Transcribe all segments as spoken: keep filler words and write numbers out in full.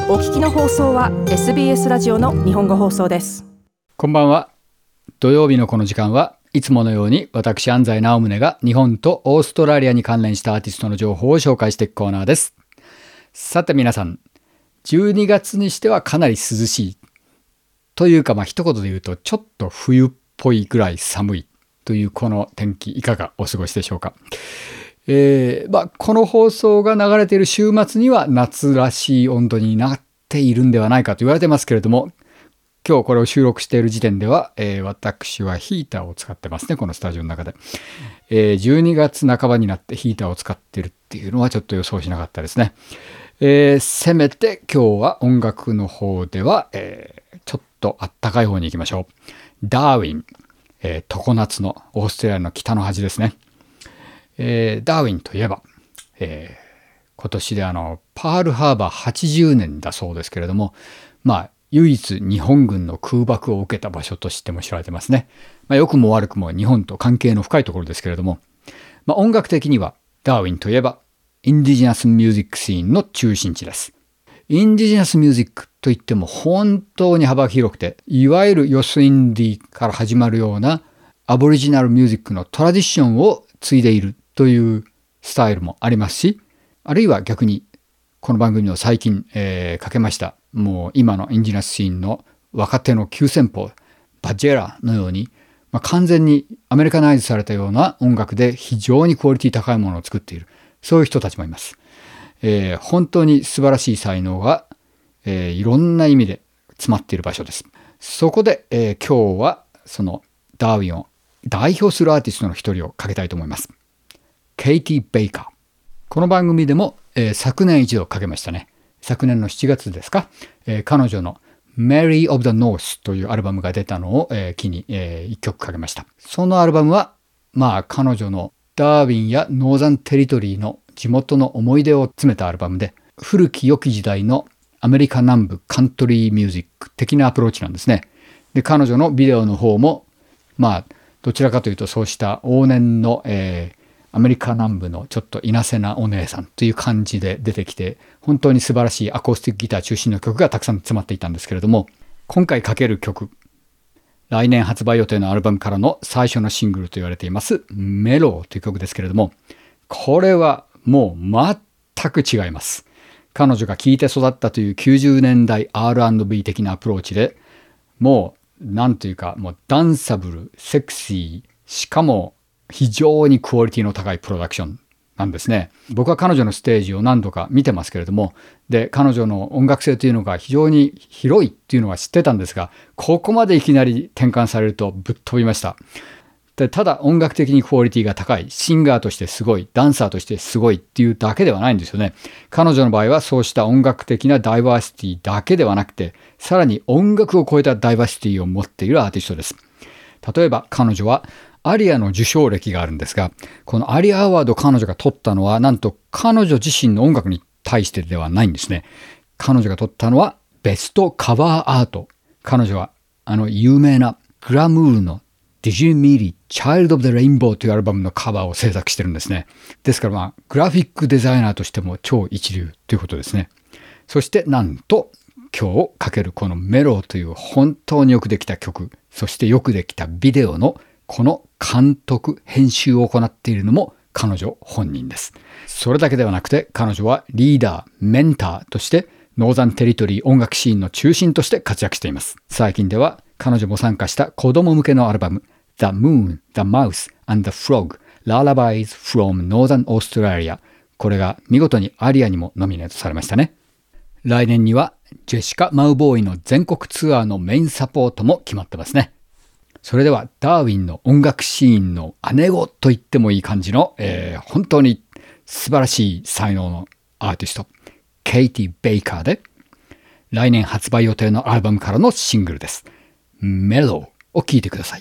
お聞きの放送は エスビーエス ラジオの日本語放送です。 こんばんは。土曜日のこの時間はいつものように私安西直宗が日本とオーストラリアに関連したアーティストの情報を紹介していくコーナーです。さて皆さん、じゅうにがつにしてはかなり涼しいというか、まあ一言で言うとちょっと冬っぽいぐらい寒いというこの天気、いかがお過ごしでしょうか。えーまあ、この放送が流れている週末には夏らしい温度になっているんではないかと言われてますけれども、今日これを収録している時点では、えー、私はヒーターを使ってますね、このスタジオの中で、えー、じゅうにがつなかばになってヒーターを使っているっていうのはちょっと予想しなかったですね。えー、せめて今日は音楽の方では、えー、ちょっとあったかい方に行きましょう。ダーウィン、えー、常夏のオーストラリアの北の端ですね。えー、ダーウィンといえば、えー、今年であのパールハーバーはちじゅうねんだそうですけれども、まあ唯一日本軍の空爆を受けた場所としても知られてますね。まあ、良くも悪くも日本と関係の深いところですけれども、まあ、音楽的にはダーウィンといえばインディジナスミュージックシーンの中心地です。インディジナスミュージックといっても本当に幅広くて、いわゆるヨスインディから始まるようなアボリジナルミュージックのトラディションを継いでいるというスタイルもありますし、あるいは逆にこの番組の最近、えー、かけましたもう今のインディナスシーンの若手の急先鋒バジェラのように、まあ、完全にアメリカナイズされたような音楽で非常にクオリティ高いものを作っている、そういう人たちもいます。えー、本当に素晴らしい才能が、えー、いろんな意味で詰まっている場所です。そこで、えー、今日はそのダーウィンを代表するアーティストの一人をかけたいと思います。ケイティ・ベイカー。この番組でも、えー、昨年一度かけましたね。昨年のしちがつですか、えー、彼女の Mary of the North というアルバムが出たのを、えー、機に、えー、いっきょくかけました。そのアルバムはまあ彼女のダーウィンやノーザンテリトリーの地元の思い出を詰めたアルバムで、古き良き時代のアメリカ南部カントリーミュージック的なアプローチなんですね。で、彼女のビデオの方もまあどちらかというとそうした往年の、えーアメリカ南部のちょっといなせなお姉さんという感じで出てきて、本当に素晴らしいアコースティックギター中心の曲がたくさん詰まっていたんですけれども、今回かける曲、来年発売予定のアルバムからの最初のシングルと言われていますメローという曲ですけれども、これはもう全く違います。彼女が聴いて育ったというきゅうじゅうねんだい アールアンドビー 的なアプローチで、もうなんというかもうダンサブル、セクシー、しかも非常にクオリティの高いプロダクションなんですね。僕は彼女のステージを何度か見てますけれども、で彼女の音楽性というのが非常に広いっていうのは知ってたんですが、ここまでいきなり転換されるとぶっ飛びました。でただ音楽的にクオリティが高い、シンガーとしてすごい、ダンサーとしてすごいっていうだけではないんですよね。彼女の場合はそうした音楽的なダイバーシティだけではなくて、さらに音楽を超えたダイバーシティを持っているアーティストです。例えば彼女はアリアの受賞歴があるんですが、このアリアアワードを彼女が取ったのは、なんと彼女自身の音楽に対してではないんですね。彼女が取ったのはベストカバーアート。彼女はあの有名なグラムールの Did You Meet It? Child of the Rainbow というアルバムのカバーを制作してるんですね。ですからまあグラフィックデザイナーとしても超一流ということですね。そしてなんと今日かけるこのメローという本当によくできた曲、そしてよくできたビデオのこの監督、編集を行っているのも彼女本人です。それだけではなくて彼女はリーダー、メンターとしてノーザンテリトリー音楽シーンの中心として活躍しています。最近では彼女も参加した子供向けのアルバム The Moon, The Mouse and the Frog Lullabies from Northern Australia、 これが見事にアリアにもノミネートされましたね。来年にはジェシカ・マウボーイの全国ツアーのメインサポートも決まってますね。それではダーウィンの音楽シーンの姉子と言ってもいい感じの、えー、本当に素晴らしい才能のアーティストケイティ・ベイカーで、来年発売予定のアルバムからのシングルです。メローを聴いてください。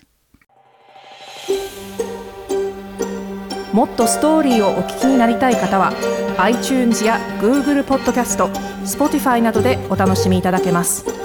もっとストーリーをお聞きになりたい方は iTunes や Google ポッドキャスト、Spotify などでお楽しみいただけます。